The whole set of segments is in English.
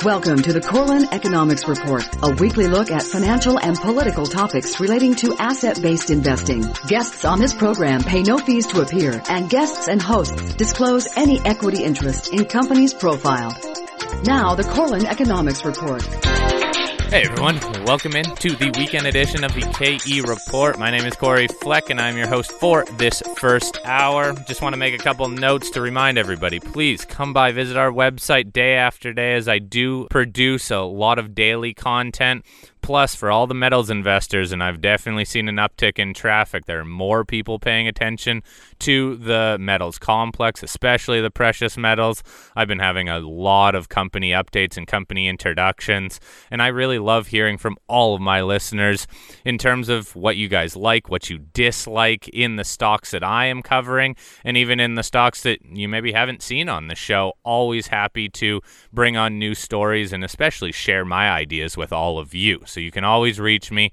Welcome to the Corlin Economics Report, a weekly look at financial and political topics relating to asset-based investing. Guests on this program pay no fees to appear, and guests and hosts disclose any equity interest in companies profiled. Now, the Corlin Economics Report. Hey everyone, welcome in to the weekend edition of the KE Report. My name is Corey Fleck and I'm your host for this first hour. Just want to make a couple notes to remind everybody. Please come by, visit our website day after day, as I do produce a lot of daily content. Plus, for all the metals investors, and I've definitely seen an uptick in traffic, there are more people paying attention to the metals complex, especially the precious metals. I've been having a lot of company updates and company introductions, and I really love hearing from all of my listeners in terms of what you guys like, what you dislike in the stocks that I am covering, and even in the stocks that you maybe haven't seen on the show. Always happy to bring on new stories and especially share my ideas with all of you. So you can always reach me,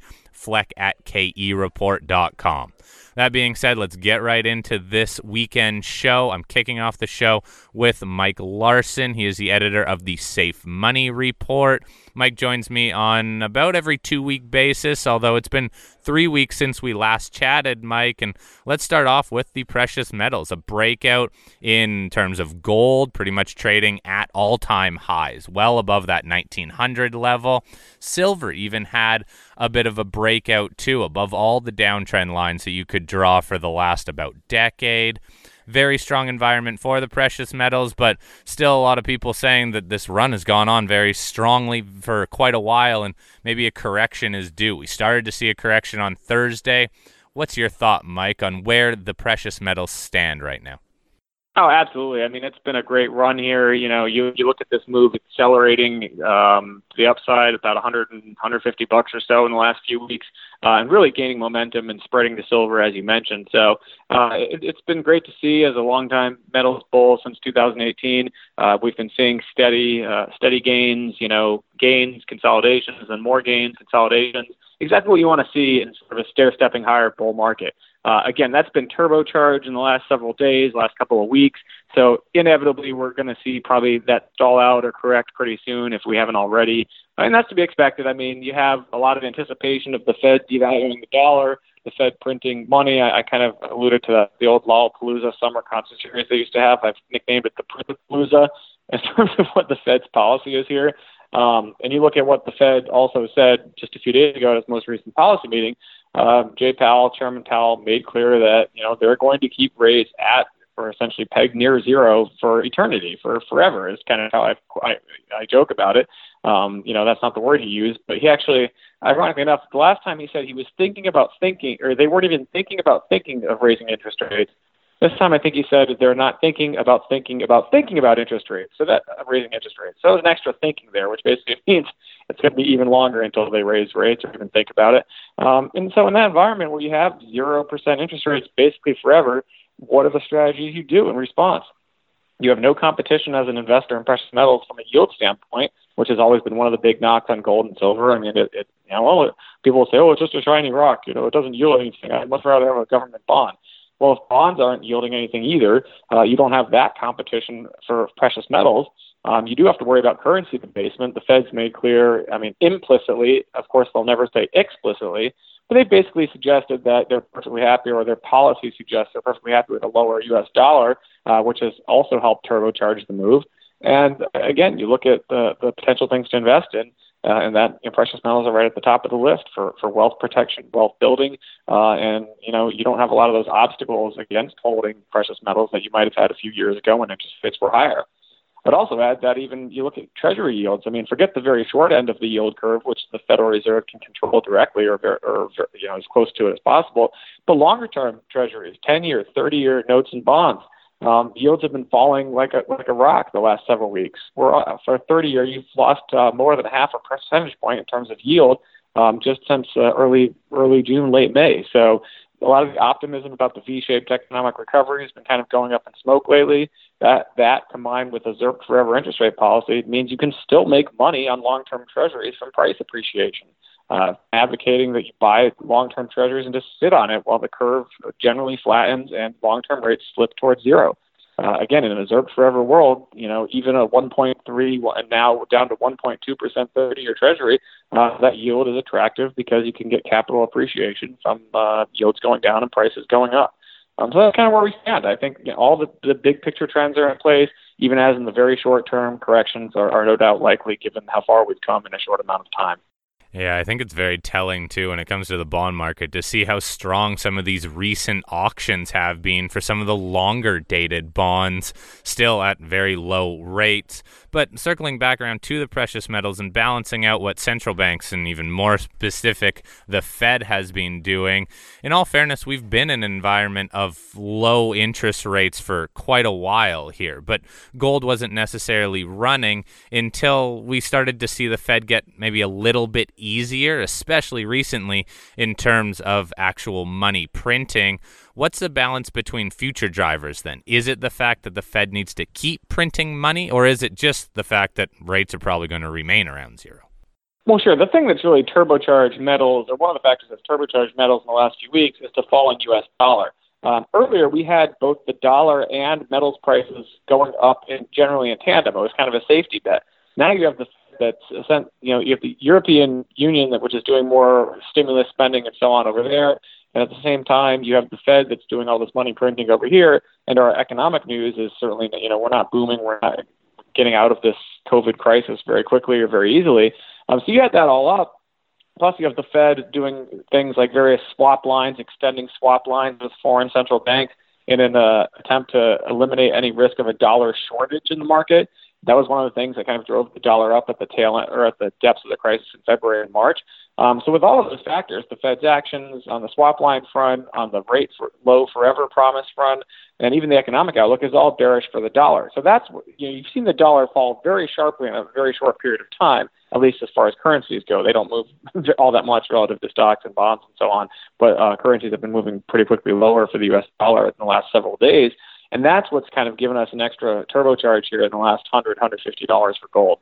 fleck@kereport.com. That being said, let's get right into this weekend show. I'm kicking off the show with Mike Larson. He is the editor of the Safe Money Report. Mike joins me on about every 2-week basis, although it's been 3 weeks since we last chatted, Mike. And let's start off with the precious metals, a breakout in terms of gold, pretty much trading at all-time highs, well above that 1900 level. Silver even had a bit of a breakout too, above all the downtrend lines that you could draw for the last about decade. Very strong environment for the precious metals, but still a lot of people saying that this run has gone on very strongly for quite a while and maybe a correction is due. We started to see a correction on Thursday. What's your thought, Mike, on where the precious metals stand right now? Oh, absolutely. I mean, it's been a great run here. You know, you look at this move accelerating the upside about $150 or so in the last few weeks, and really gaining momentum and spreading to silver, as you mentioned. So it's been great to see as a longtime metals bull since 2018. We've been seeing steady gains, gains, consolidations, and more gains, consolidations. Exactly what you want to see in sort of a stair-stepping higher bull market. Again, that's been turbocharged in the last several days, last couple of weeks. So inevitably, we're going to see probably that stall out or correct pretty soon if we haven't already. And that's to be expected. I mean, you have a lot of anticipation of the Fed devaluing the dollar, the Fed printing money. I kind of alluded to the old Lollapalooza summer concert series they used to have. I've nicknamed it the Printapalooza in terms of what the Fed's policy is here. And you look at what the Fed also said just a few days ago at its most recent policy meeting. Chairman Powell made clear that, they're going to keep rates at or essentially pegged near zero for eternity, for forever is kind of how I joke about it. That's not the word he used, but he actually, ironically enough, the last time he said he was thinking about or they weren't even thinking of raising interest rates. This time I think he said they're not thinking about interest rates, so that raising interest rates. So there's an extra thinking there, which basically means it's going to be even longer until they raise rates or even think about it. And so in that environment where you have 0% interest rates basically forever, what are the strategies you do in response? You have no competition as an investor in precious metals from a yield standpoint, which has always been one of the big knocks on gold and silver. I mean, people will say, it's just a shiny rock. It doesn't yield anything. I'd much rather have a government bond. Well, if bonds aren't yielding anything either, you don't have that competition for precious metals. You do have to worry about currency debasement. The Fed's made clear, implicitly, of course, they'll never say explicitly, but they basically suggested that they're perfectly happy, or their policy suggests they're perfectly happy with a lower U.S. dollar, which has also helped turbocharge the move. And again, you look at the potential things to invest in, and that precious metals are right at the top of the list for wealth protection, wealth building, and you don't have a lot of those obstacles against holding precious metals that you might have had a few years ago when interest rates were higher. I'd also add that even you look at Treasury yields. I mean, forget the very short end of the yield curve, which the Federal Reserve can control directly or as close to it as possible. But longer-term Treasuries, 10-year, 30-year notes and bonds, yields have been falling like a rock the last several weeks. For a 30-year, you've lost more than half a percentage point in terms of yield just since early June, late May. So a lot of the optimism about the V-shaped economic recovery has been kind of going up in smoke lately. That combined with a ZIRP forever interest rate policy means you can still make money on long-term treasuries from price appreciation. Advocating that you buy long-term treasuries and just sit on it while the curve generally flattens and long-term rates slip towards zero. Again, in an observed forever world, even a 1.3 and now down to 1.2% 30-year Treasury, that yield is attractive because you can get capital appreciation from yields going down and prices going up. So that's kind of where we stand. I think all the big picture trends are in place, even as in the very short term, corrections are no doubt likely given how far we've come in a short amount of time. Yeah, I think it's very telling, too, when it comes to the bond market to see how strong some of these recent auctions have been for some of the longer-dated bonds, still at very low rates. But circling back around to the precious metals and balancing out what central banks and even more specific, the Fed has been doing, in all fairness, we've been in an environment of low interest rates for quite a while here. But gold wasn't necessarily running until we started to see the Fed get maybe a little bit easier, especially recently in terms of actual money printing. What's the balance between future drivers then? Is it the fact that the Fed needs to keep printing money, or is it just the fact that rates are probably going to remain around zero? Well, sure. The thing that's really turbocharged metals, or one of the factors that's turbocharged metals in the last few weeks, is the fall in U.S. dollar. Earlier, we had both the dollar and metals prices going up generally in tandem. It was kind of a safety bet. Now you have you have the European Union, which is doing more stimulus spending and so on over there. And at the same time, you have the Fed that's doing all this money printing over here. And our economic news is certainly, we're not booming. We're not getting out of this COVID crisis very quickly or very easily. So you add that all up. Plus, you have the Fed doing things like various swap lines, extending swap lines with foreign central banks in an attempt to eliminate any risk of a dollar shortage in the market. That was one of the things that kind of drove the dollar up at the tail end, or at the depths of the crisis in February and March. So with all of those factors, the Fed's actions on the swap line front, on the rate for low forever promise front, and even the economic outlook is all bearish for the dollar. So that's you've seen the dollar fall very sharply in a very short period of time, at least as far as currencies go. They don't move all that much relative to stocks and bonds and so on, but currencies have been moving pretty quickly lower for the U.S. dollar in the last several days. And that's what's kind of given us an extra turbocharge here in the last $100, $150 for gold.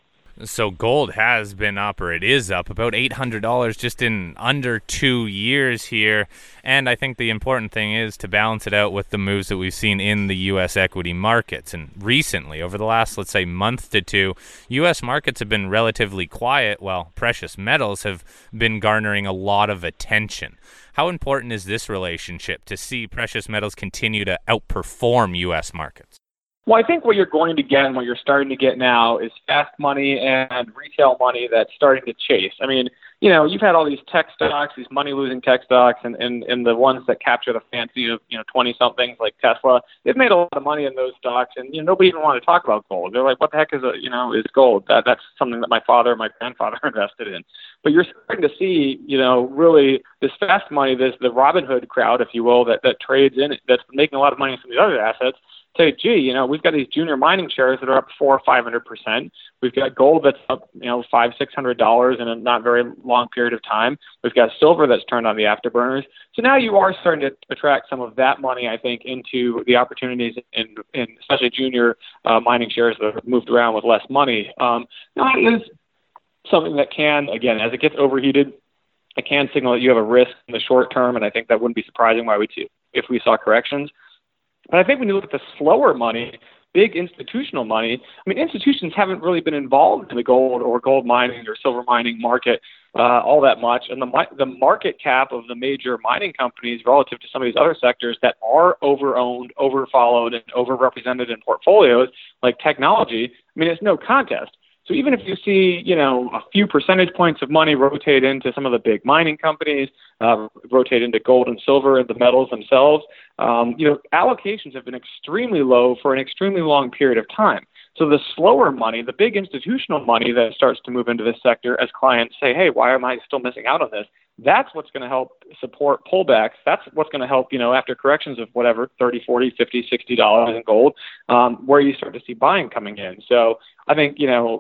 So gold has been up, or it is up, about $800 just in under 2 years here. And I think the important thing is to balance it out with the moves that we've seen in the U.S. equity markets. And recently, over the last, let's say, month to two, U.S. markets have been relatively quiet, while precious metals have been garnering a lot of attention. How important is this relationship to see precious metals continue to outperform U.S. markets? Well, I think what you're going to get and what you're starting to get now is fast money and retail money that's starting to chase. I mean, you've had all these tech stocks, these money-losing tech stocks, and the ones that capture the fancy of, 20-somethings like Tesla. They've made a lot of money in those stocks, and, nobody even wanted to talk about gold. They're like, what the heck is is gold? That's something that my father and my grandfather invested in. But you're starting to see, really this fast money, the Robin Hood crowd, if you will, that trades in it, that's making a lot of money from these other assets. Say, gee, we've got these junior mining shares that are up 400% or 500%. We've got gold that's up, $500-$600 in a not very long period of time. We've got silver that's turned on the afterburners. So now you are starting to attract some of that money, I think, into the opportunities in especially junior mining shares that have moved around with less money. Now it is something that can, again, as it gets overheated, it can signal that you have a risk in the short term, and I think that wouldn't be surprising if we saw corrections. But I think when you look at the slower money, big institutional money, institutions haven't really been involved in the gold or gold mining or silver mining market all that much. And the market cap of the major mining companies relative to some of these other sectors that are over-owned, over-followed, and over-represented in portfolios, like technology, it's no contest. So even if you see, a few percentage points of money rotate into some of the big mining companies, rotate into gold and silver and the metals themselves, allocations have been extremely low for an extremely long period of time. So the slower money, the big institutional money that starts to move into this sector as clients say, hey, why am I still missing out on this? That's what's going to help support pullbacks. That's what's going to help, after corrections of whatever, $30, $40, $50, $60 in gold, where you start to see buying coming in. So I think,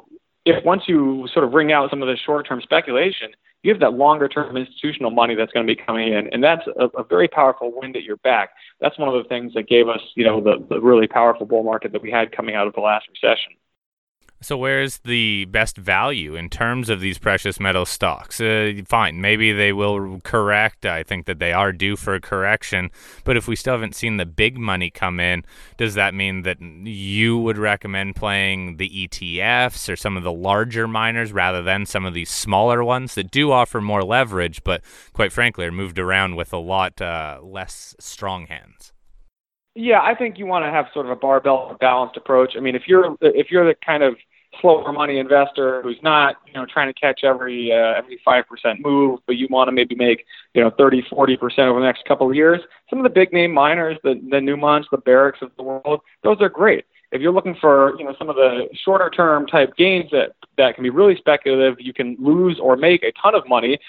if once you sort of wring out some of the short-term speculation, you have that longer-term institutional money that's going to be coming in, and that's a very powerful wind at your back. That's one of the things that gave us, the really powerful bull market that we had coming out of the last recession. So where's the best value in terms of these precious metal stocks? Fine, maybe they will correct. I think that they are due for a correction. But if we still haven't seen the big money come in, does that mean that you would recommend playing the ETFs or some of the larger miners rather than some of these smaller ones that do offer more leverage, but quite frankly are moved around with a lot less strong hands? Yeah, I think you want to have sort of a barbell balanced approach. I mean, if you're the kind of slower money investor who's not, trying to catch every 5% move, but you want to maybe make, 30, 40% over the next couple of years, some of the big name miners, the Newmonts, the Barricks of the world, those are great. If you're looking for, some of the shorter term type gains that can be really speculative, you can lose or make a ton of money.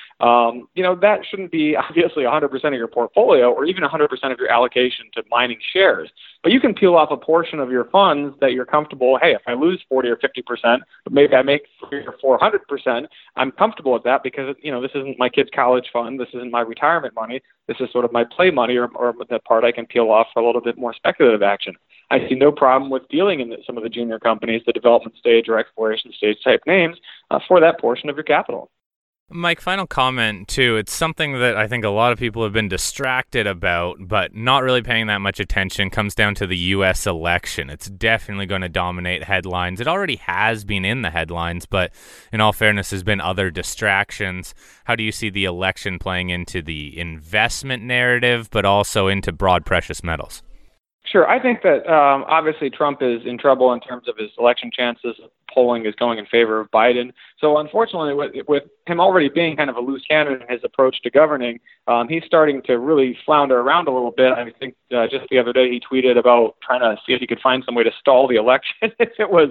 That shouldn't be obviously 100% of your portfolio or even 100% of your allocation to mining shares. But you can peel off a portion of your funds that you're comfortable. Hey, if I lose 40 or 50%, but maybe I make 300 or 400%, I'm comfortable with that because, this isn't my kid's college fund. This isn't my retirement money. This is sort of my play money or the part I can peel off for a little bit more speculative action. I see no problem with dealing in some of the junior companies, the development stage or exploration stage type names for that portion of your capital. Mike, final comment too. It's something that I think a lot of people have been distracted about, but not really paying that much attention. Comes down to the U.S. election. It's definitely going to dominate headlines. It already has been in the headlines, but in all fairness, there's been other distractions. How do you see the election playing into the investment narrative, but also into broad precious metals? Sure. I think that obviously Trump is in trouble in terms of his election chances. Polling is going in favor of Biden. So unfortunately, with him already being kind of a loose cannon in his approach to governing, he's starting to really flounder around a little bit. I think just the other day he tweeted about trying to see if he could find some way to stall the election if it was,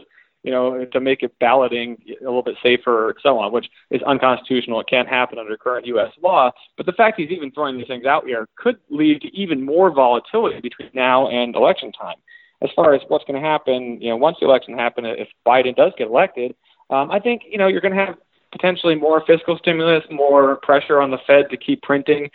to make it balloting a little bit safer and so on, which is unconstitutional. It can't happen under current U.S. law. But the fact he's even throwing these things out here could lead to even more volatility between now and election time. As far as what's going to happen, once the election happens, if Biden does get elected, I think, you're going to have potentially more fiscal stimulus, more pressure on the Fed to keep printing,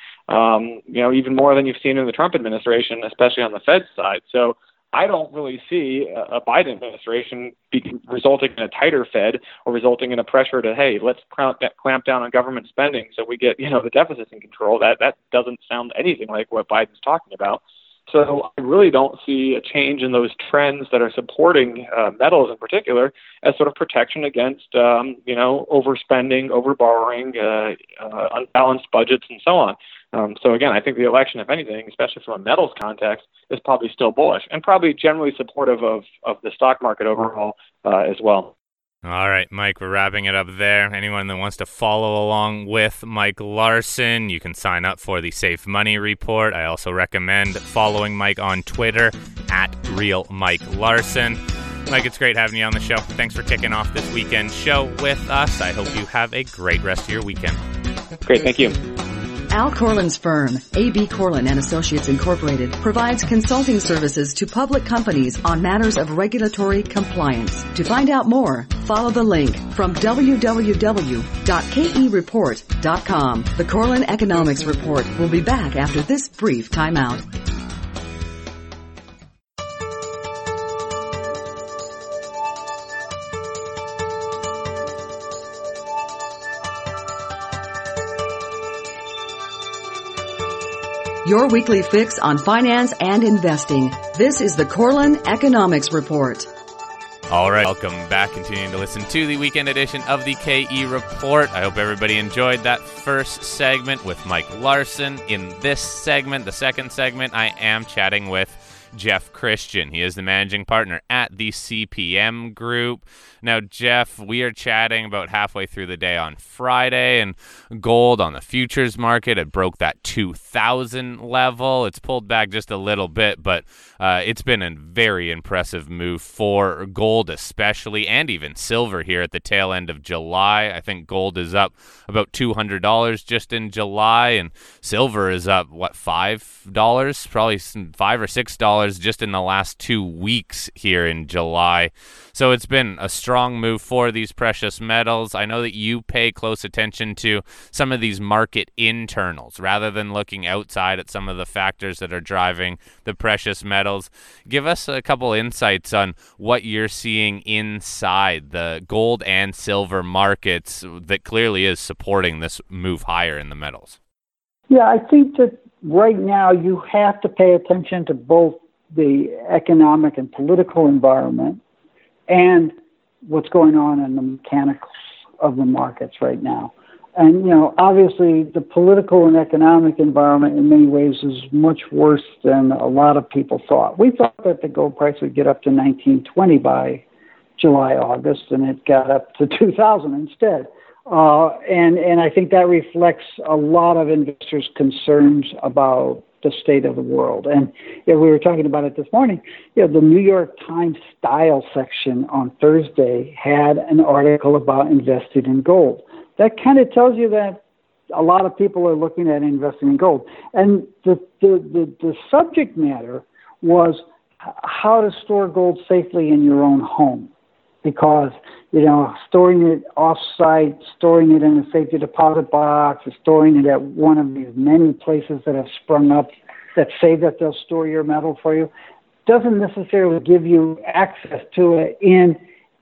even more than you've seen in the Trump administration, especially on the Fed side. So I don't really see a Biden administration resulting in a tighter Fed or resulting in a pressure to, hey, let's clamp down on government spending so we get, the deficits in control. That doesn't sound anything like what Biden's talking about. So I really don't see a change in those trends that are supporting metals in particular as sort of protection against, overspending, overborrowing, unbalanced budgets, and so on. So again, I think the election, if anything, especially from a metals context, is probably still bullish and probably generally supportive of the stock market overall as well. All right, Mike, we're wrapping it up there. Anyone that wants to follow along with Mike Larson, you can sign up for the Safe Money Report. I also recommend following Mike on Twitter @RealMikeLarson. Mike, it's great having you on the show. Thanks for kicking off this weekend show with us. I hope you have a great rest of your weekend. Great, thank you. Al Corlin's firm, A.B. Corlin and Associates Incorporated, provides consulting services to public companies on matters of regulatory compliance. To find out more, follow the link from www.kereport.com. The Corlin Economics Report will be back after this brief timeout. Your weekly fix on finance and investing. This is the Corlin Economics Report. All right, welcome back. Continuing to listen to the weekend edition of the KE Report. I hope everybody enjoyed that first segment with Mike Larson. In this segment, the second segment, I am chatting with Jeff Christian. He is the managing partner at the CPM Group. Now, Jeff, we are chatting about halfway through the day on Friday, and gold on the futures market, it broke that 2,000 level. It's pulled back just a little bit, but it's been a very impressive move for gold especially, and even silver here at the tail end of July. I think gold is up about $200 just in July, and silver is up, $5? Probably $5 or $6 $100 just in the last 2 weeks here in July. So it's been a strong move for these precious metals. I know that you pay close attention to some of these market internals rather than looking outside at some of the factors that are driving the precious metals. Give us a couple insights on what you're seeing inside the gold and silver markets that clearly is supporting this move higher in the metals. Yeah, I think that right now you have to pay attention to both the economic and political environment and what's going on in the mechanics of the markets right now. And, obviously the political and economic environment in many ways is much worse than a lot of people thought. We thought that the gold price would get up to 1920 by July, August, and it got up to 2000 instead. And I think that reflects a lot of investors' concerns about the state of the world. And we were talking about it this morning. The New York Times style section on Thursday had an article about investing in gold. That kind of tells you that a lot of people are looking at investing in gold. And the subject matter was how to store gold safely in your own home. Because, storing it off-site, storing it in a safety deposit box, or storing it at one of these many places that have sprung up that say that they'll store your metal for you, doesn't necessarily give you access to it in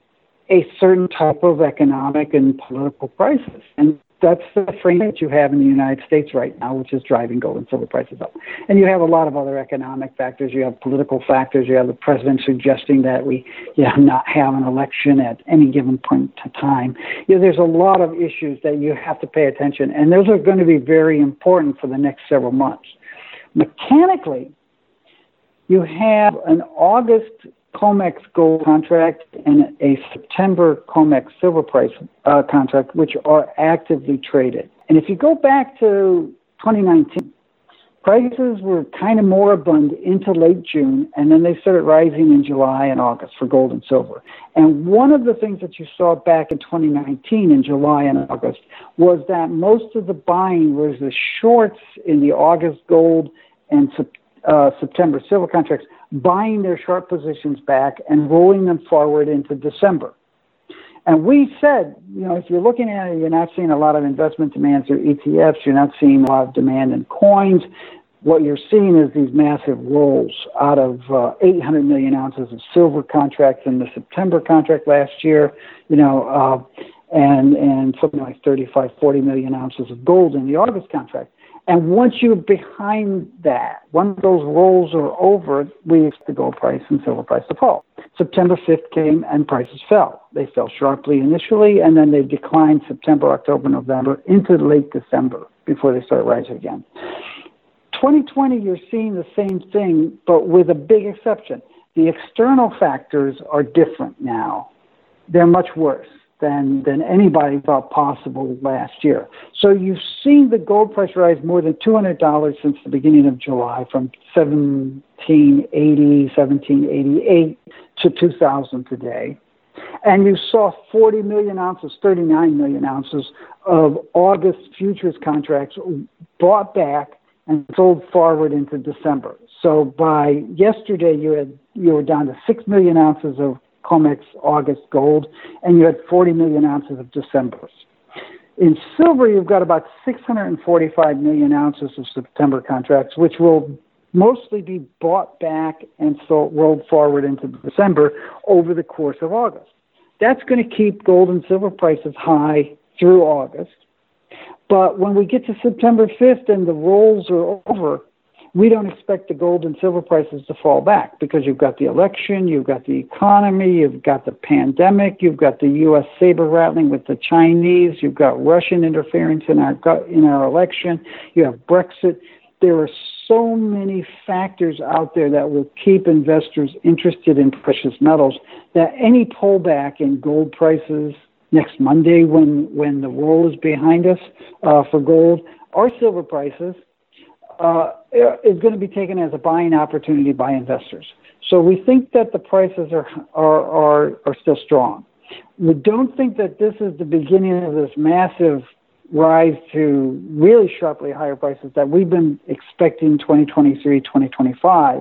a certain type of economic and political crisis. And that's the frame that you have in the United States right now, which is driving gold and silver prices up. And you have a lot of other economic factors. You have political factors. You have the president suggesting that we not have an election at any given point in time. There's a lot of issues that you have to pay attention, and those are going to be very important for the next several months. Mechanically, you have an August COMEX gold contract and a September COMEX silver price contract, which are actively traded. And if you go back to 2019, prices were kind of moribund into late June, and then they started rising in July and August for gold and silver. And one of the things that you saw back in 2019 in July and August was that most of the buying was the shorts in the August gold and September silver contracts, buying their short positions back and rolling them forward into December. And we said, if you're looking at it, you're not seeing a lot of investment demand through ETFs, you're not seeing a lot of demand in coins. What you're seeing is these massive rolls out of 800 million ounces of silver contracts in the September contract last year, and something like 35, 40 million ounces of gold in the August contract. And once you're behind that, once those rolls are over, we expect the gold price and silver price to fall. September 5th came and prices fell. They fell sharply initially, and then they declined September, October, November into late December before they started rising again. 2020, you're seeing the same thing, but with a big exception. The external factors are different now. They're much worse than anybody thought possible last year. So you've seen the gold price rise more than $200 since the beginning of July, from 1780, 1788 to 2000 today. And you saw 40 million ounces, 39 million ounces of August futures contracts bought back and sold forward into December. So by yesterday, you were down to 6 million ounces of COMEX August gold, and you had 40 million ounces of December's. In silver, you've got about 645 million ounces of September contracts, which will mostly be bought back and rolled forward into December over the course of August. That's going to keep gold and silver prices high through August. But when we get to September 5th and the rolls are over, we don't expect the gold and silver prices to fall back, because you've got the election, you've got the economy, you've got the pandemic, you've got the U.S. saber rattling with the Chinese, you've got Russian interference in our election, you have Brexit. There are so many factors out there that will keep investors interested in precious metals that any pullback in gold prices next Monday, when the roll is behind us for gold, or silver prices, is going to be taken as a buying opportunity by investors. So we think that the prices are still strong. We don't think that this is the beginning of this massive rise to really sharply higher prices that we've been expecting 2023, 2025,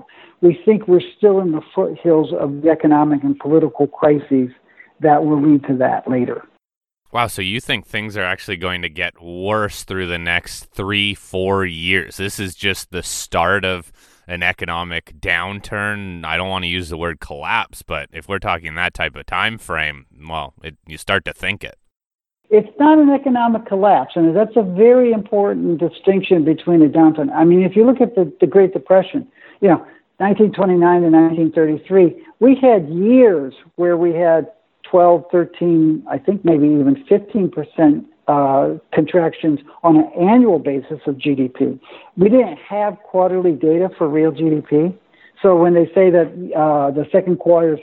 we think we're still in the foothills of the economic and political crises that will lead to that later. Wow, so you think things are actually going to get worse through the next 3-4 years? This is just the start of an economic downturn. I don't want to use the word collapse, but if we're talking that type of time frame, well, you start to think it. It's not an economic collapse, and that's a very important distinction between a downturn. I mean, if you look at the Great Depression, 1929 to 1933, we had years where we had 12, 13, I think maybe even 15% contractions on an annual basis of GDP. We didn't have quarterly data for real GDP. So when they say that the second quarter is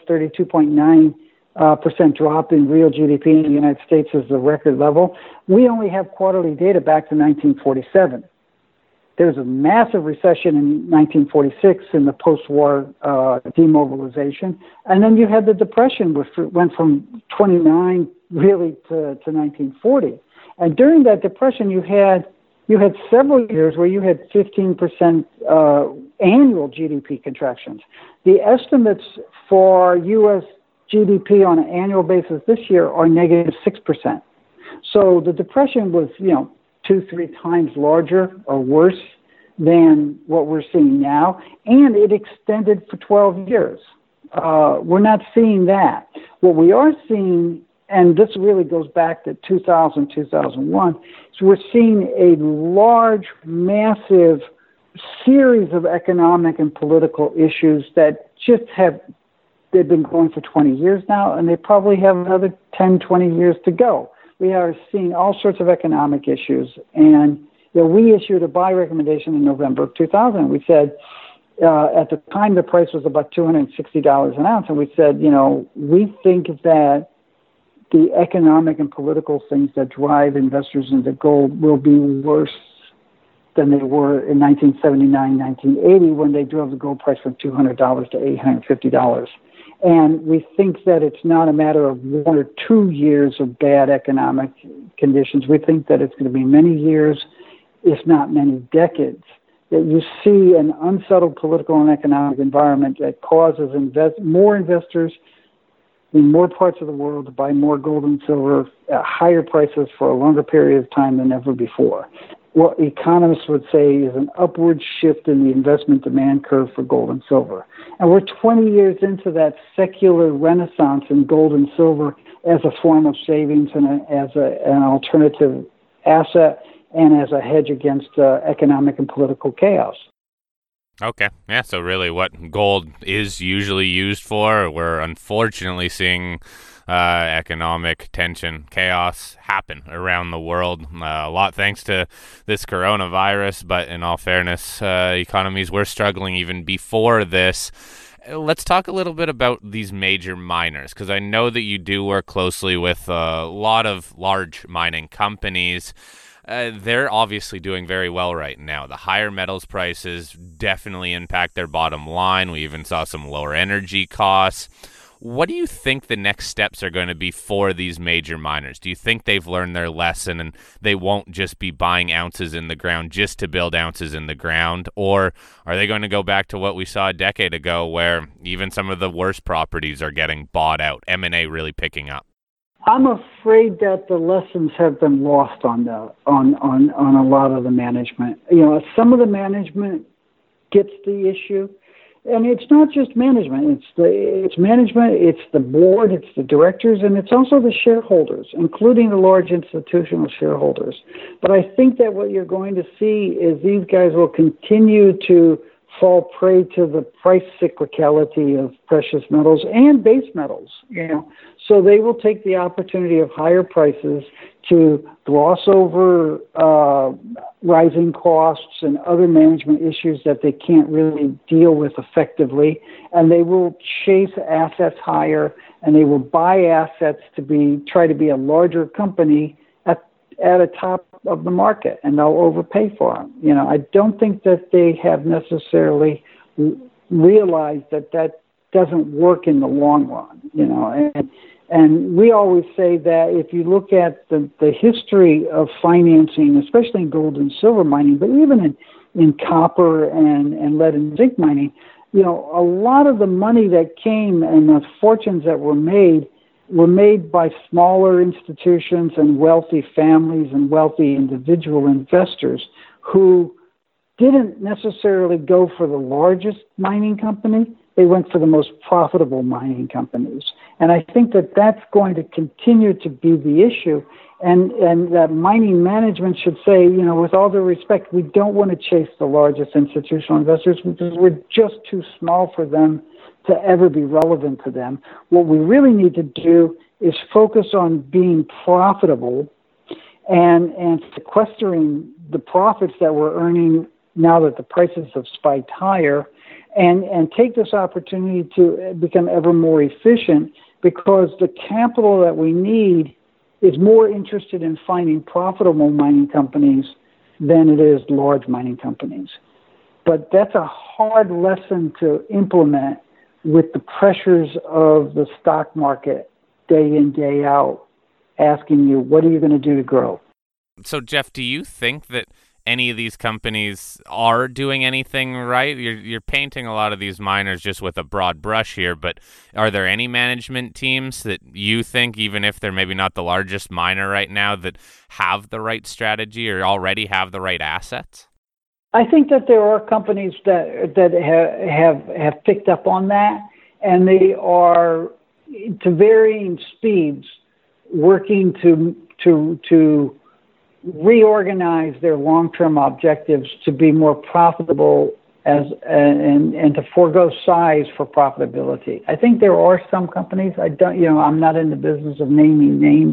32.9% drop in real GDP in the United States is the record level, we only have quarterly data back to 1947. There was a massive recession in 1946 in the post-war demobilization. And then you had the Depression, which went from 29 really to 1940. And during that Depression, you had several years where you had 15% annual GDP contractions. The estimates for U.S. GDP on an annual basis this year are negative 6%. So the Depression was, 2-3 times larger or worse than what we're seeing now, and it extended for 12 years. We're not seeing that. What we are seeing, and this really goes back to 2000, 2001, so we're seeing a large, massive series of economic and political issues that just they've been going for 20 years now, and they probably have another 10, 20 years to go. We are seeing all sorts of economic issues, and we issued a buy recommendation in November of 2000. We said, at the time the price was about $260 an ounce, and we said, we think that the economic and political things that drive investors into gold will be worse than they were in 1979, 1980, when they drove the gold price from $200 to $850. And we think that it's not a matter of 1 or 2 years of bad economic conditions. We think that it's going to be many years, if not many decades, that you see an unsettled political and economic environment that causes more investors in more parts of the world to buy more gold and silver at higher prices for a longer period of time than ever before. What economists would say is an upward shift in the investment demand curve for gold and silver. And we're 20 years into that secular renaissance in gold and silver as a form of savings and as an alternative asset and as a hedge against economic and political chaos. Okay. Yeah, so really what gold is usually used for, we're unfortunately seeing economic tension, chaos happen around the world. A lot thanks to this coronavirus, but in all fairness, economies were struggling even before this. Let's talk a little bit about these major miners, because I know that you do work closely with a lot of large mining companies. They're obviously doing very well right now. The higher metals prices definitely impact their bottom line. We even saw some lower energy costs. What do you think the next steps are going to be for these major miners? Do you think they've learned their lesson and they won't just be buying ounces in the ground just to build ounces in the ground? Or are they going to go back to what we saw a decade ago where even some of the worst properties are getting bought out, M&A really picking up? I'm afraid that the lessons have been lost on a lot of the management. Some of the management gets the issue, and it's not just management. It's management, it's the board, it's the directors, and it's also the shareholders, including the large institutional shareholders. But I think that what you're going to see is these guys will continue to fall prey to the price cyclicality of precious metals and base metals, So they will take the opportunity of higher prices to gloss over rising costs and other management issues that they can't really deal with effectively, and they will chase assets higher, and they will buy assets to try to be a larger company at a top of the market, and they'll overpay for them. I don't think that they have necessarily realized that doesn't work in the long run, And we always say that if you look at the history of financing, especially in gold and silver mining, but even in copper and lead and zinc mining, a lot of the money that came and the fortunes that were made by smaller institutions and wealthy families and wealthy individual investors who didn't necessarily go for the largest mining company. They went for the most profitable mining companies. And I think that that's going to continue to be the issue. And that mining management should say, with all due respect, we don't want to chase the largest institutional investors because we're just too small for them to ever be relevant to them. What we really need to do is focus on being profitable and sequestering the profits that we're earning now that the prices have spiked higher, and take this opportunity to become ever more efficient, because the capital that we need is more interested in finding profitable mining companies than it is large mining companies. But that's a hard lesson to implement with the pressures of the stock market day in, day out, asking you, what are you going to do to grow? So, Jeff, do you think that any of these companies are doing anything right? You're painting a lot of these miners just with a broad brush here, but are there any management teams that you think, even if they're maybe not the largest miner right now, that have the right strategy or already have the right assets? I think that there are companies that have picked up on that, and they are, to varying speeds, working to reorganize their long-term objectives to be more profitable and to forego size for profitability. I think there are some companies. I'm not in the business of naming names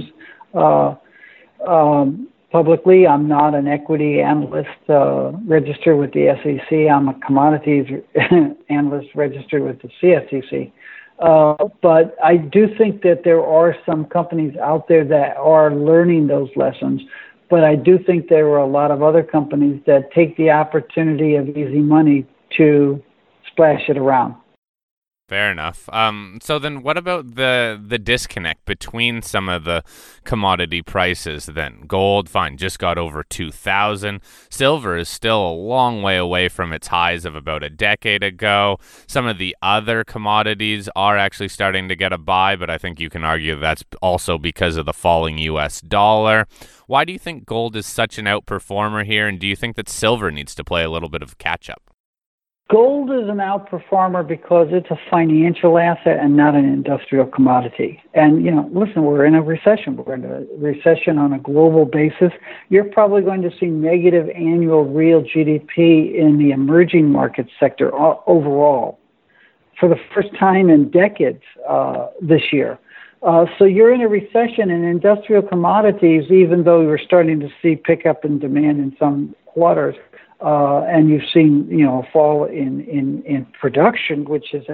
publicly. I'm not an equity analyst registered with the SEC. I'm a commodities analyst registered with the CFTC. But I do think that there are some companies out there that are learning those lessons. But I do think there are a lot of other companies that take the opportunity of easy money to splash it around. Fair enough. So then what about the disconnect between some of the commodity prices then? Gold, fine, just got over 2,000. Silver is still a long way away from its highs of about a decade ago. Some of the other commodities are actually starting to get a buy, but I think you can argue that's also because of the falling U.S. dollar. Why do you think gold is such an outperformer here, and do you think that silver needs to play a little bit of catch-up? Gold is an outperformer because it's a financial asset and not an industrial commodity. And, listen, we're in a recession. We're in a recession on a global basis. You're probably going to see negative annual real GDP in the emerging market sector overall for the first time in decades this year. So you're in a recession, and industrial commodities, even though we're starting to see pickup in demand in some quarters, and you've seen, a fall in production, which has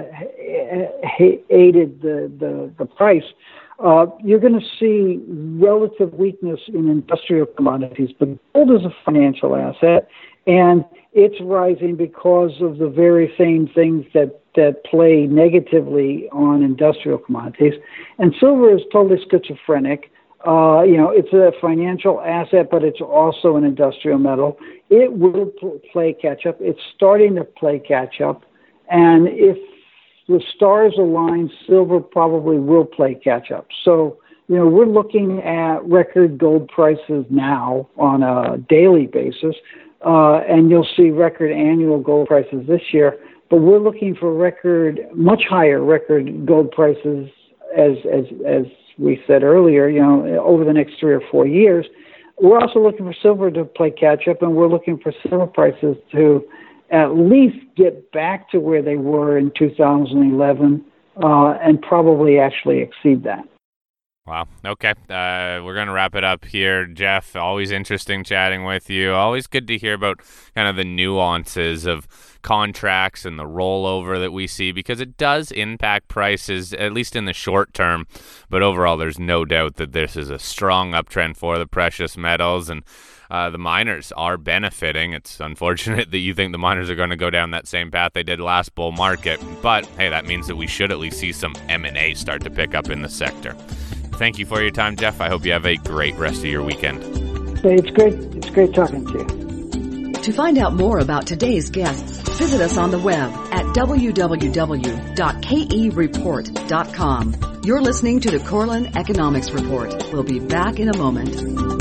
aided the price. You're going to see relative weakness in industrial commodities, but gold is a financial asset, and it's rising because of the very same things that play negatively on industrial commodities. And silver is totally schizophrenic. It's a financial asset, but it's also an industrial metal. It will play catch-up. It's starting to play catch-up. And if the stars align, silver probably will play catch-up. So, we're looking at record gold prices now on a daily basis, and you'll see record annual gold prices this year. But we're looking for much higher record gold prices as we said earlier, over the next 3 or 4 years. We're also looking for silver to play catch up, and we're looking for silver prices to at least get back to where they were in 2011, and probably actually exceed that. Wow. Okay. We're going to wrap it up here. Jeff, always interesting chatting with you. Always good to hear about kind of the nuances of contracts and the rollover that we see, because it does impact prices, at least in the short term. But overall, there's no doubt that this is a strong uptrend for the precious metals, and the miners are benefiting. It's unfortunate that you think the miners are going to go down that same path they did last bull market. But, hey, that means that we should at least see some M&A start to pick up in the sector. Thank you for your time, Jeff. I hope you have a great rest of your weekend. It's great talking to you. To find out more about today's guests, Visit us on the web at www.kereport.com. You're listening to the Corlin Economics Report. We'll be back in a moment.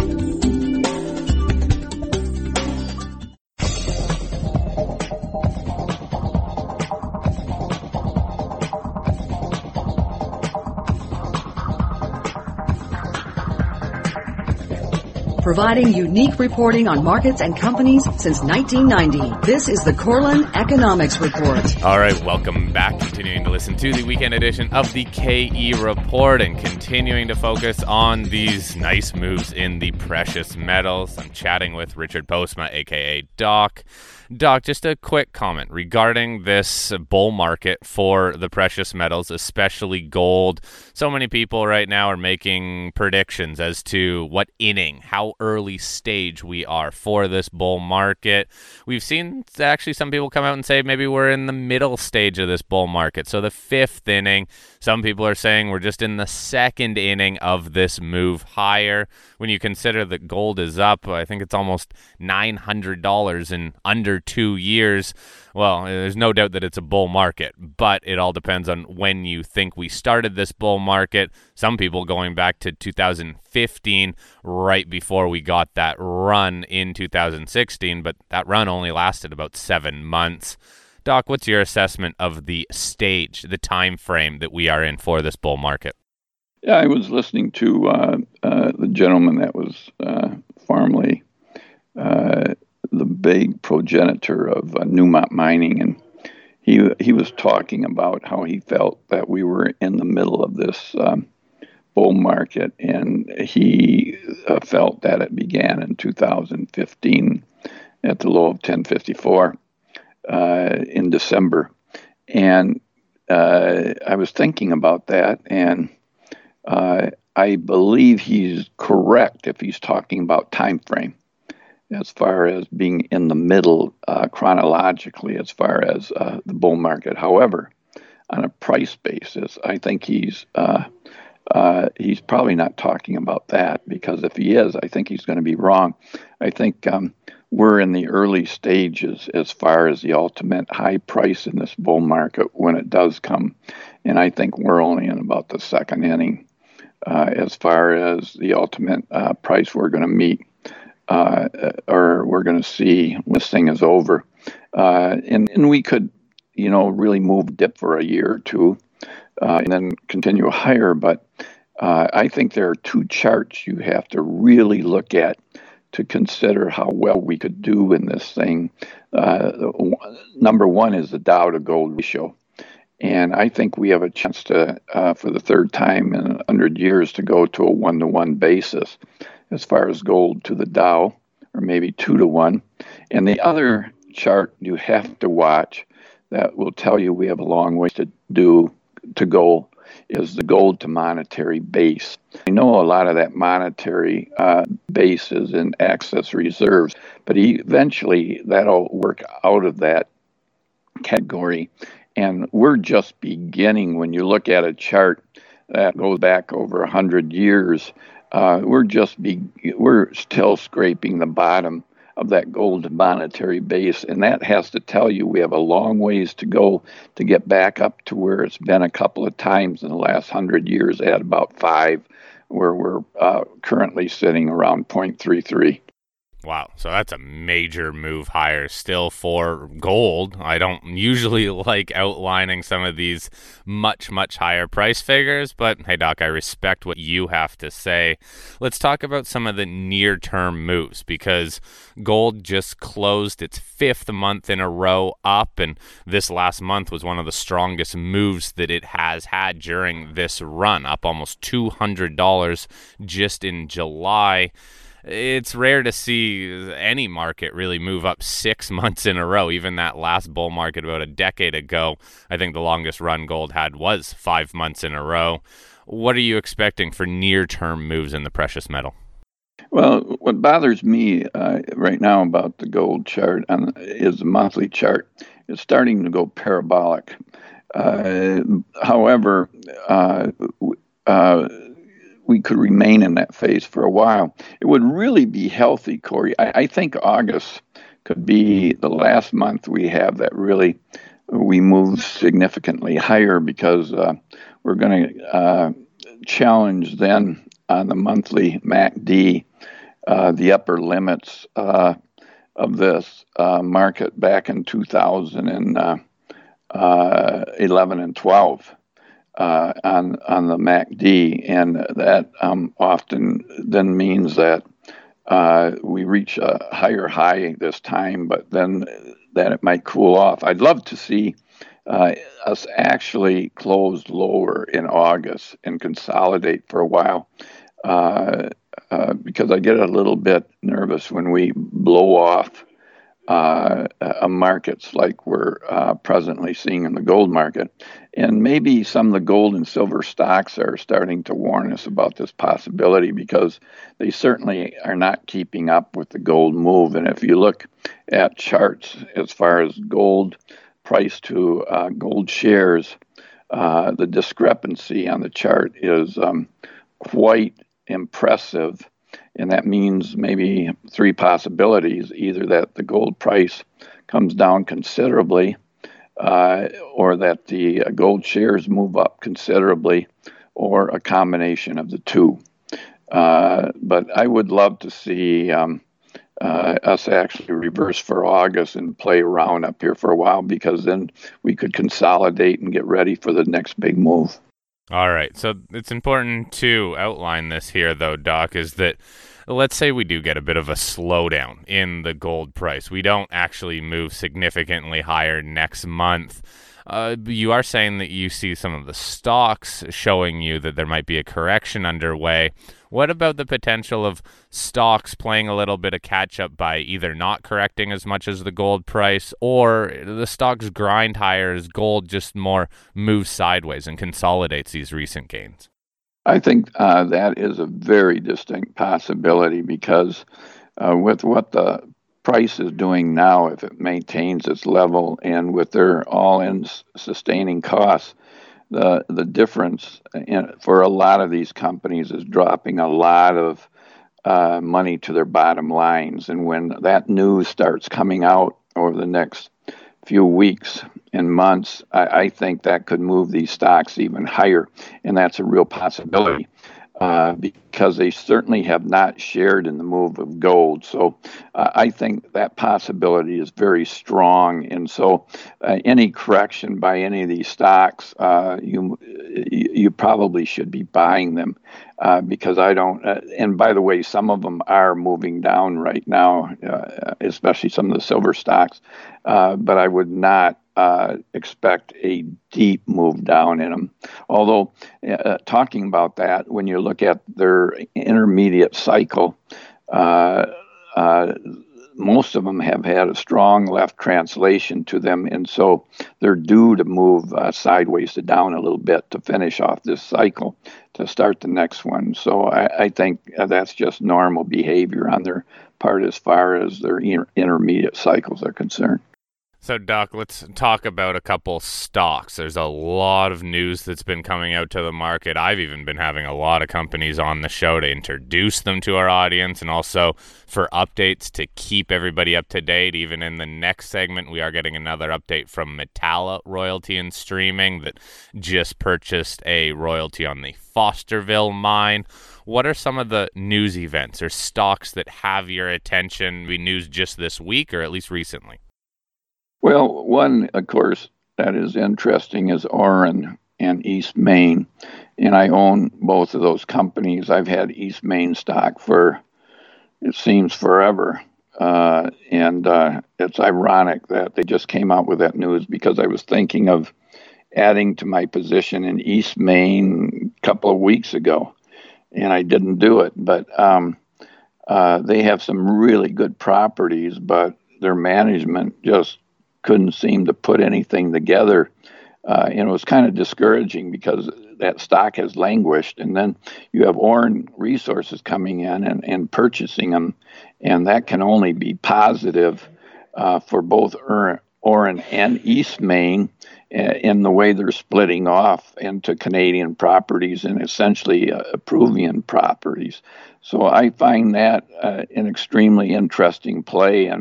Providing unique reporting on markets and companies since 1990. This is the Corlin Economics Report. All right, welcome back. Continuing to listen to the weekend edition of the KE Report and continuing to focus on these nice moves in the precious metals. I'm chatting with Richard Postma, a.k.a. Doc. Doc, just a quick comment regarding this bull market for the precious metals, especially gold. So many people right now are making predictions as to what inning, how early stage we are for this bull market. We've seen actually some people come out and say maybe we're in the middle stage of this bull market, so the fifth inning. Some people are saying we're just in the second inning of this move higher. When you consider that gold is up, I think it's almost $900 in under 2 years. Well, there's no doubt that it's a bull market, but it all depends on when you think we started this bull market. Some people going back to 2015, right before we got that run in 2016, but that run only lasted about 7 months. Doc, what's your assessment of the stage, the time frame that we are in for this bull market? Yeah, I was listening to the gentleman that was formerly the big progenitor of Newmont Mining, and he was talking about how he felt that we were in the middle of this bull market, and he felt that it began in 2015 at the low of 1054 in December. And I was thinking about that, and I believe he's correct if he's talking about time frame as far as being in the middle chronologically as far as the bull market. However, on a price basis, I think he's probably not talking about that, because if he is, I think he's going to be wrong. I think we're in the early stages as far as the ultimate high price in this bull market when it does come. And I think we're only in about the second inning as far as the ultimate price we're going to meet or we're going to see when this thing is over. And we could, really dip for a year or two and then continue higher. But I think there are two charts you have to really look at to consider how well we could do in this thing. Number one is the Dow to gold ratio. And I think we have a chance to, for the third time in 100 years, to go to a 1-to-1 basis as far as gold to the Dow, or maybe 2-to-1. And the other chart you have to watch that will tell you we have a long way to go is the gold to monetary base. I know a lot of that monetary base is in excess reserves, but eventually that'll work out of that category. And we're just beginning. When you look at a chart that goes back over 100 years, we're still scraping the bottom of that gold monetary base, and that has to tell you we have a long ways to go to get back up to where it's been a couple of times in the last 100 years at about 5, where we're currently sitting around 0.33. Wow, so that's a major move higher still for gold. I don't usually like outlining some of these much, much higher price figures, but hey, Doc, I respect what you have to say. Let's talk about some of the near-term moves, because gold just closed its 5th month in a row up, and this last month was one of the strongest moves that it has had during this run, up almost $200 just in July. It's rare to see any market really move up 6 months in a row. Even that last bull market about a decade ago, I think the longest run gold had was 5 months in a row. What are you expecting for near-term moves in the precious metal? Well, what bothers me right now about the gold chart is the monthly chart. It's starting to go parabolic. However, we could remain in that phase for a while. It would really be healthy, Corey. I think August could be the last month we have that really we move significantly higher, because we're going to challenge then on the monthly MACD the upper limits of this market back in 2011 and 12 on the MACD, and that often then means that we reach a higher high this time, but then that it might cool off. I'd love to see us actually close lower in August and consolidate for a while, because I get a little bit nervous when we blow off markets like we're presently seeing in the gold market. And maybe some of the gold and silver stocks are starting to warn us about this possibility, because they certainly are not keeping up with the gold move. And if you look at charts as far as gold price to gold shares, the discrepancy on the chart is quite impressive. And that means maybe three possibilities: either that the gold price comes down considerably, or that the gold shares move up considerably, or a combination of the two. But I would love to see us actually reverse for August and play around up here for a while, because then we could consolidate and get ready for the next big move. All right. So it's important to outline this here, though, Doc, is that let's say we do get a bit of a slowdown in the gold price. We don't actually move significantly higher next month. You are saying that you see some of the stocks showing you that there might be a correction underway. What about the potential of stocks playing a little bit of catch-up by either not correcting as much as the gold price, or the stocks grind higher as gold just more moves sideways and consolidates these recent gains? I think that is a very distinct possibility, because with what the price is doing now, if it maintains its level, and with their all-in sustaining costs, the difference for a lot of these companies is dropping a lot of money to their bottom lines. And when that news starts coming out over the next few weeks and months, I think that could move these stocks even higher. And that's a real possibility, because they certainly have not shared in the move of gold. So I think that possibility is very strong. And so any correction by any of these stocks, you probably should be buying them, because I don't, and by the way, some of them are moving down right now, especially some of the silver stocks, but I would not expect a deep move down in them. Although, talking about that, when you look at their intermediate cycle, most of them have had a strong left translation to them, and so they're due to move sideways to down a little bit to finish off this cycle to start the next one. So I think that's just normal behavior on their part as far as their intermediate cycles are concerned. So, Doc, let's talk about a couple stocks. There's a lot of news that's been coming out to the market. I've even been having a lot of companies on the show to introduce them to our audience, and also for updates to keep everybody up to date. Even in the next segment, we are getting another update from Metalla Royalty and Streaming that just purchased a royalty on the Fosterville mine. What are some of the news events or stocks that have your attention? We news just this week, or at least recently? Well, one, of course, that is interesting is Auryn and East Main, and I own both of those companies. I've had East Main stock for, it seems, forever, and it's ironic that they just came out with that news, because I was thinking of adding to my position in East Main a couple of weeks ago, and I didn't do it. But they have some really good properties, but their management just couldn't seem to put anything together. And it was kind of discouraging, because that stock has languished. And then you have Auryn Resources coming in and purchasing them. And that can only be positive for both Auryn and East Main in the way they're splitting off into Canadian properties and essentially Peruvian properties. So I find that an extremely interesting play. And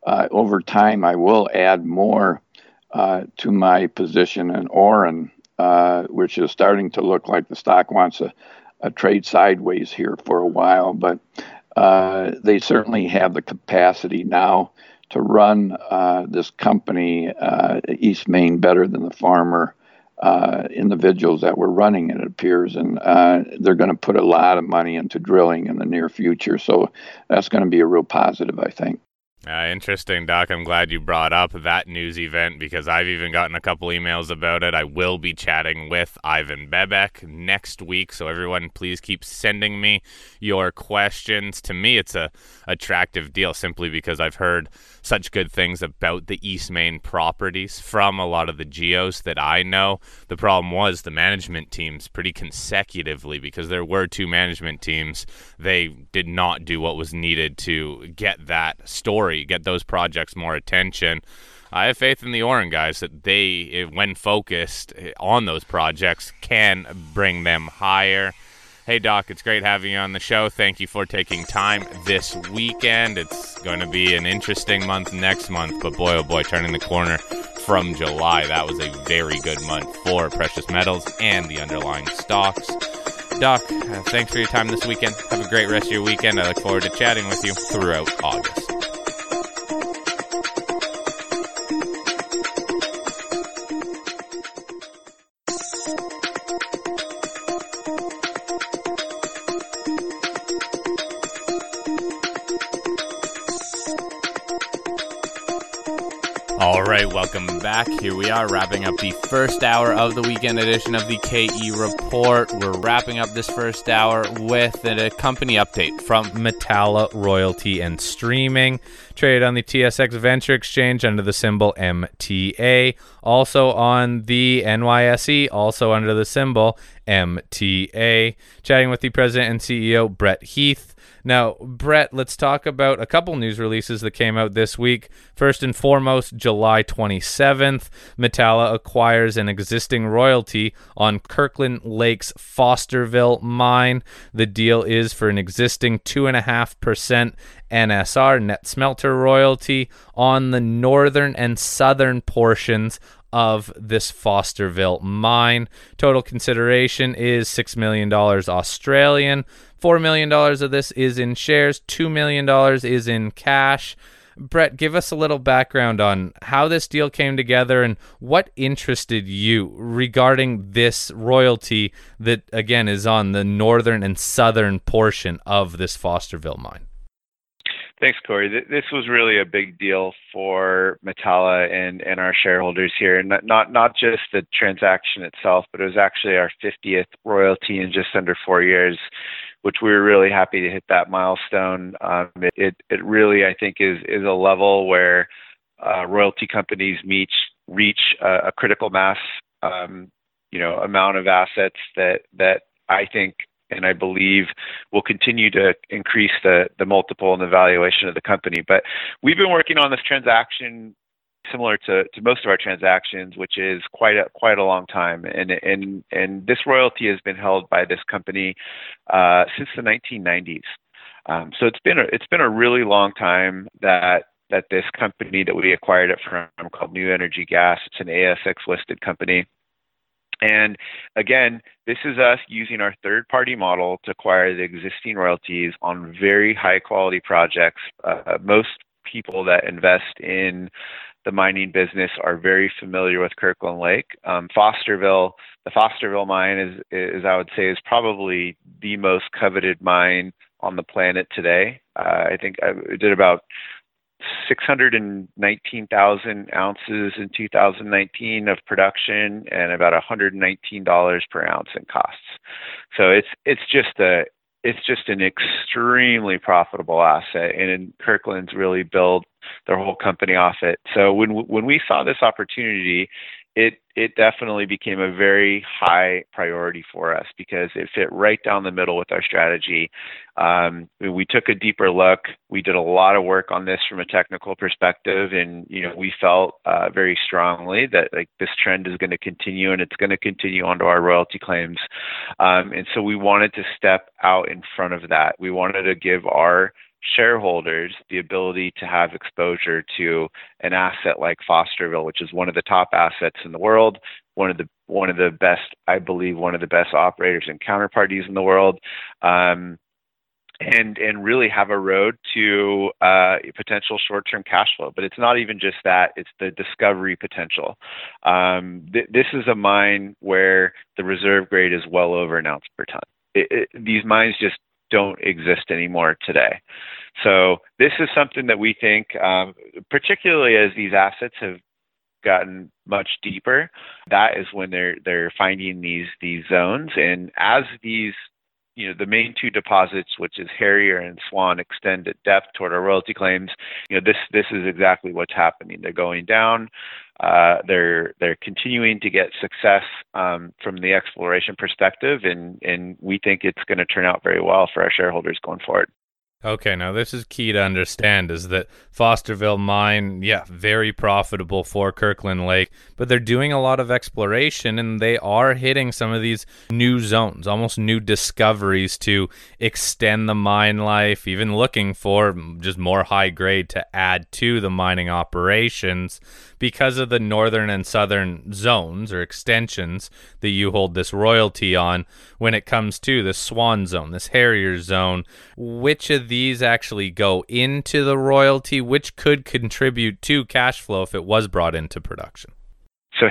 over time, I will add more to my position in Oren, which is starting to look like the stock wants a trade sideways here for a while. But they certainly have the capacity now to run this company, East Main, better than the former individuals that were running it appears. And they're going to put a lot of money into drilling in the near future. So that's going to be a real positive, I think. Interesting, Doc. I'm glad you brought up that news event because I've even gotten a couple emails about it. I will be chatting with Ivan Bebek next week, so everyone please keep sending me your questions. To me, it's a attractive deal simply because I've heard such good things about the East Main properties from a lot of the geos that I know. The problem was the management teams pretty consecutively, because there were two management teams, they did not do what was needed to get that story, get those projects more attention. I have faith in the Oren guys that they, when focused on those projects, can bring them higher. Hey, Doc, it's great having you on the show. Thank you for taking time this weekend. It's going to be an interesting month next month, but boy, oh boy, turning the corner from July. That was a very good month for precious metals and the underlying stocks. Doc, thanks for your time this weekend. Have a great rest of your weekend. I look forward to chatting with you throughout August. All right, welcome back. Here we are wrapping up the first hour of the weekend edition of the KE Report. We're wrapping up this first hour with a company update from Metalla Royalty and Streaming, traded on the TSX Venture Exchange under the symbol MTA, also on the NYSE, also under the symbol MTA. Chatting with the president and CEO, Brett Heath. Now, Brett, let's talk about a couple news releases that came out this week. First and foremost, July 27th, Metalla acquires an existing royalty on Kirkland Lake's Fosterville mine. The deal is for an existing 2.5% NSR, net smelter royalty, on the northern and southern portions of this Fosterville mine. Total consideration is $6 million Australian. $4 million of this is in shares, $2 million is in cash. Brett, give us a little background on how this deal came together and what interested you regarding this royalty that, again, is on the northern and southern portion of this Fosterville mine. Thanks, Corey. This was really a big deal for Metalla and our shareholders here. And not just the transaction itself, but it was actually our 50th royalty in just under 4 years, which we were really happy to hit that milestone. It really, I think, is a level where royalty companies reach a critical mass, amount of assets that I think and I believe will continue to increase the multiple and the valuation of the company. But we've been working on this transaction similar to most of our transactions, which is quite a long time. And this royalty has been held by this company since the 1990s. So it's been a really long time that this company that we acquired it from, called New Energy Gas, it's an ASX listed company. And again, this is us using our third-party model to acquire the existing royalties on very high-quality projects. Most people that invest in the mining business are very familiar with Kirkland Lake. The Fosterville mine is I would say, is probably the most coveted mine on the planet today. I think it did about 619,000 ounces in 2019 of production and about $119 per ounce in costs. So it's just an extremely profitable asset, and Kirkland's really built their whole company off it. So when we saw this opportunity, it definitely became a very high priority for us because it fit right down the middle with our strategy. We took a deeper look. We did a lot of work on this from a technical perspective, and we felt very strongly that this trend is going to continue, and it's going to continue onto our royalty claims. And so we wanted to step out in front of that. We wanted to give our shareholders the ability to have exposure to an asset like Fosterville, which is one of the top assets in the world, one of the best, I believe, one of the best operators and counterparties in the world, and really have a road to potential short-term cash flow. But it's not even just that; it's the discovery potential. This is a mine where the reserve grade is well over an ounce per ton. These mines just don't exist anymore today. So this is something that we think, particularly as these assets have gotten much deeper, that is when they're finding these zones. And as these, the main two deposits, which is Harrier and Swan, extend at depth toward our royalty claims, this is exactly what's happening. They're going down. They're continuing to get success from the exploration perspective, and we think it's going to turn out very well for our shareholders going forward. Okay, now this is key to understand, is that Fosterville mine, very profitable for Kirkland Lake, but they're doing a lot of exploration and they are hitting some of these new zones, almost new discoveries to extend the mine life, even looking for just more high grade to add to the mining operations because of the northern and southern zones or extensions that you hold this royalty on. When it comes to the Swan zone, this Harrier zone, which of these actually go into the royalty, which could contribute to cash flow if it was brought into production? So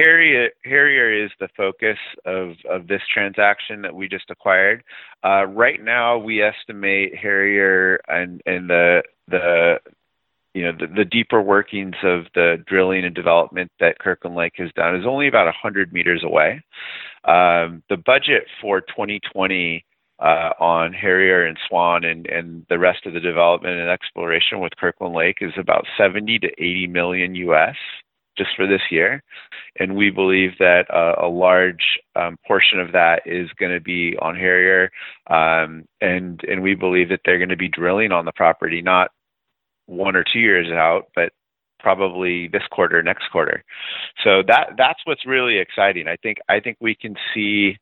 Harrier is the focus of this transaction that we just acquired. Right now, we estimate Harrier and the deeper workings of the drilling and development that Kirkland Lake has done is only about 100 meters away. The budget for 2020 on Harrier and Swan and the rest of the development and exploration with Kirkland Lake is about 70 to 80 million US just for this year. And we believe that a large portion of that is going to be on Harrier. And we believe that they're going to be drilling on the property, not 1 or 2 years out, but probably this quarter, next quarter. So that's what's really exciting. I think we can see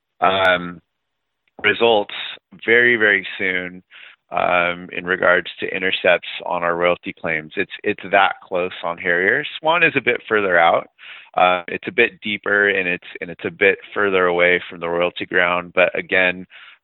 results very, very soon in regards to intercepts on our royalty claims. It's that close on Harrier. Swan is a bit further out. It's a bit deeper and it's a bit further away from the royalty ground. But again,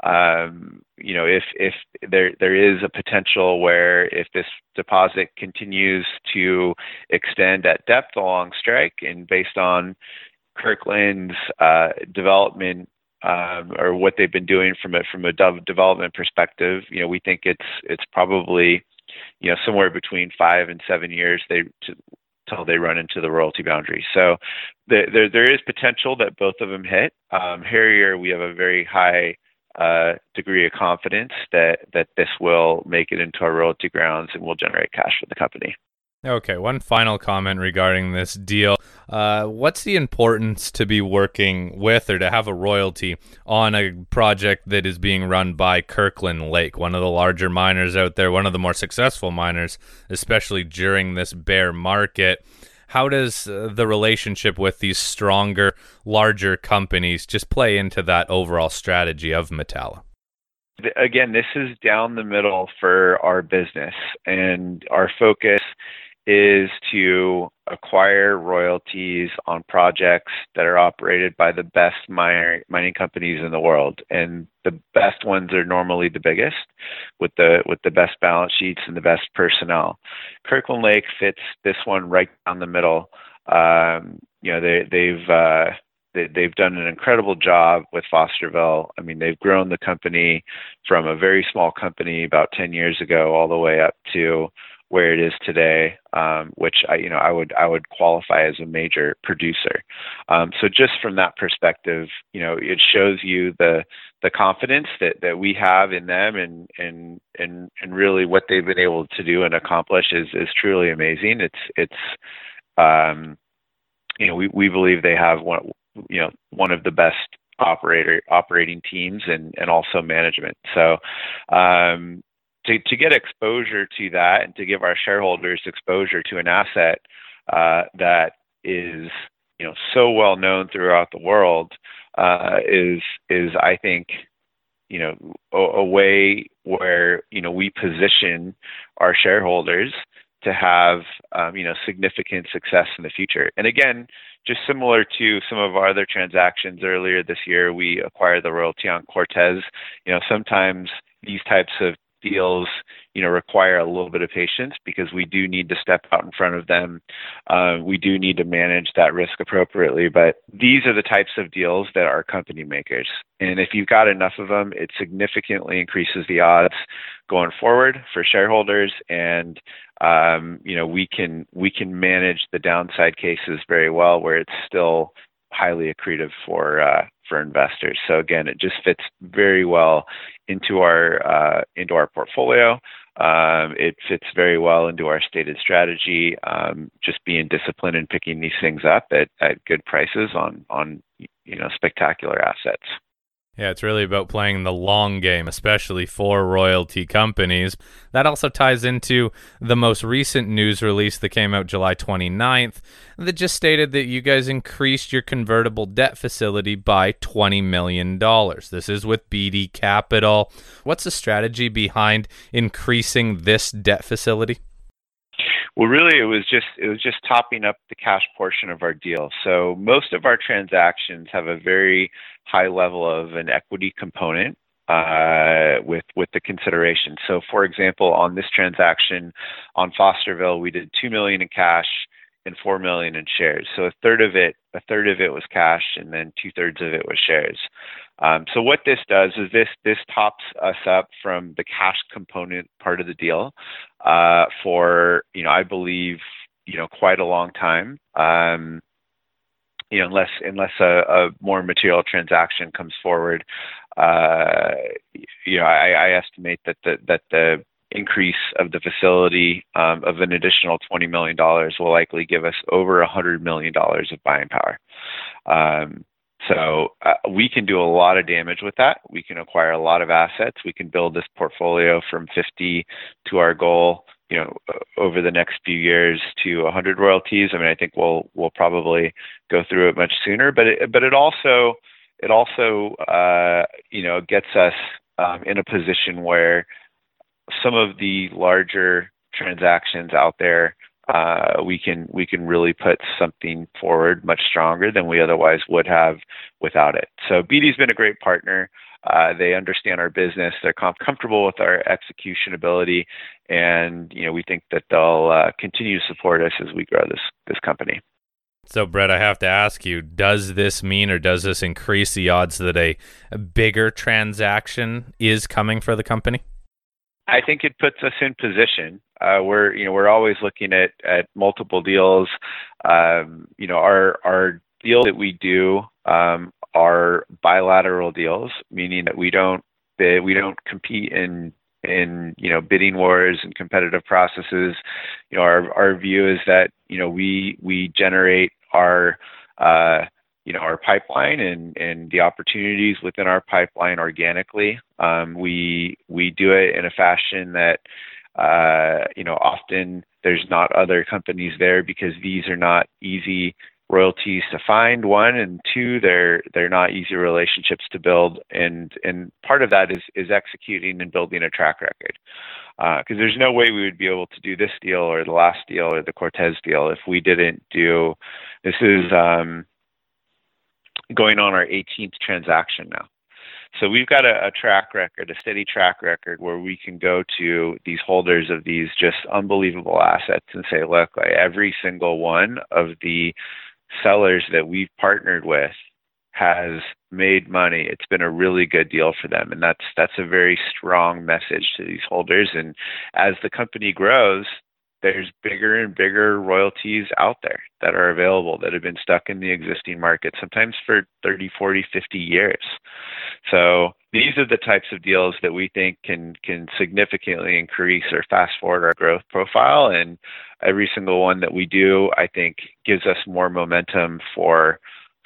if there is a potential where if this deposit continues to extend at depth along strike and based on Kirkland's development or what they've been doing from a development perspective, we think it's probably somewhere between 5 and 7 years till they run into the royalty boundary. So there is potential that both of them hit. Harrier, we have a very high degree of confidence that this will make it into our royalty grounds and will generate cash for the company. Okay, one final comment regarding this deal. What's the importance to be working with or to have a royalty on a project that is being run by Kirkland Lake, one of the larger miners out there, one of the more successful miners, especially during this bear market? How does the relationship with these stronger, larger companies just play into that overall strategy of Metalla? Again, this is down the middle for our business, and our focus is to acquire royalties on projects that are operated by the best mining companies in the world. And the best ones are normally the biggest, with the best balance sheets and the best personnel. Kirkland Lake fits this one right down the middle. They've done an incredible job with Fosterville. I mean, they've grown the company from a very small company about 10 years ago all the way up to where it is today, which I would qualify as a major producer. So just from that perspective, it shows you the confidence that we have in them and really what they've been able to do and accomplish is truly amazing. We believe they have one of the best operating teams and also management. So to get exposure to that and to give our shareholders exposure to an asset that is so well known throughout the world is I think a way where, we position our shareholders to have, significant success in the future. And again, just similar to some of our other transactions earlier this year, we acquired the royalty on Cortez. Sometimes these types of deals, require a little bit of patience because we do need to step out in front of them. We do need to manage that risk appropriately. But these are the types of deals that are company makers. And if you've got enough of them, it significantly increases the odds going forward for shareholders. And we can manage the downside cases very well, where it's still highly accretive for investors. So again, it just fits very well into our portfolio. It fits very well into our stated strategy. Just being disciplined and picking these things up at good prices on spectacular assets. Yeah, it's really about playing the long game, especially for royalty companies. That also ties into the most recent news release that came out July 29th that just stated that you guys increased your convertible debt facility by $20 million. This is with BD Capital. What's the strategy behind increasing this debt facility? Well, really, it was just topping up the cash portion of our deal. So most of our transactions have a very high level of an equity component with the consideration. So, for example, on this transaction on Fosterville, we did $2 million in cash and $4 million in shares. So a third of it was cash, and then 2/3 of it was shares. So what this does is this tops us up from the cash component part of the deal for I believe quite a long time. Unless a more material transaction comes forward, I estimate that the increase of the facility of an additional $20 million will likely give us over $100 million of buying power. So we can do a lot of damage with that. We can acquire a lot of assets. We can build this portfolio from 50 to our goal, over the next few years to 100 royalties. I mean, I think we'll probably go through it much sooner, but it also gets us in a position where some of the larger transactions out there, we can really put something forward much stronger than we otherwise would have without it. So BD's been a great partner. They understand our business. They're comfortable with our execution ability, and we think that they'll continue to support us as we grow this company. So, Brett, I have to ask you, does this mean, or does this increase the odds that a bigger transaction is coming for the company? I think it puts us in position. We're always looking at multiple deals. Our deal that we do are bilateral deals, meaning that we don't compete in bidding wars and competitive processes. Our view is that we generate our pipeline and the opportunities within our pipeline organically. We do it in a fashion that often there's not other companies there because these are not easy royalties to find, one, and two, they're not easy relationships to build, and part of that is executing and building a track record, because there's no way we would be able to do this deal or the last deal or the Cortez deal if we didn't do this. Is going on our 18th transaction now. So we've got a track record, a steady track record, where we can go to these holders of these just unbelievable assets and say, look, every single one of the sellers that we've partnered with has made money. It's been a really good deal for them. And that's a very strong message to these holders. And as the company grows, there's bigger and bigger royalties out there that are available that have been stuck in the existing market, sometimes for 30, 40, 50 years. So these are the types of deals that we think can significantly increase or fast forward our growth profile. And every single one that we do, I think, gives us more momentum for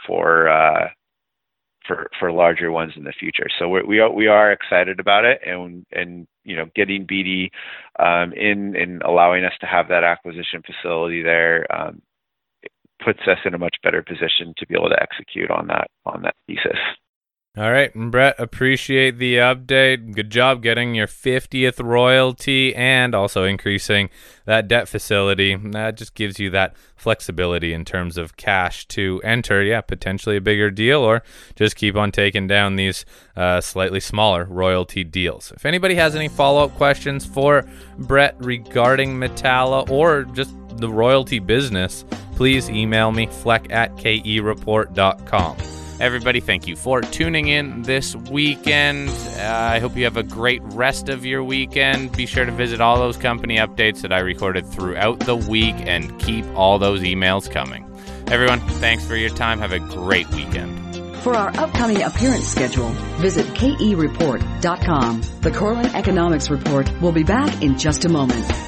larger ones in the future. So we are excited about it, and getting BD in and allowing us to have that acquisition facility there puts us in a much better position to be able to execute on that thesis. All right, Brett, appreciate the update. Good job getting your 50th royalty and also increasing that debt facility. That just gives you that flexibility in terms of cash to enter, potentially a bigger deal, or just keep on taking down these slightly smaller royalty deals. If anybody has any follow-up questions for Brett regarding Metalla or just the royalty business, please email me, fleck@kereport.com. Everybody, thank you for tuning in this weekend. I hope you have a great rest of your weekend. Be sure to visit all those company updates that I recorded throughout the week and keep all those emails coming. Everyone, thanks for your time. Have a great weekend. For our upcoming appearance schedule, visit kereport.com. The Corlin Economics Report will be back in just a moment.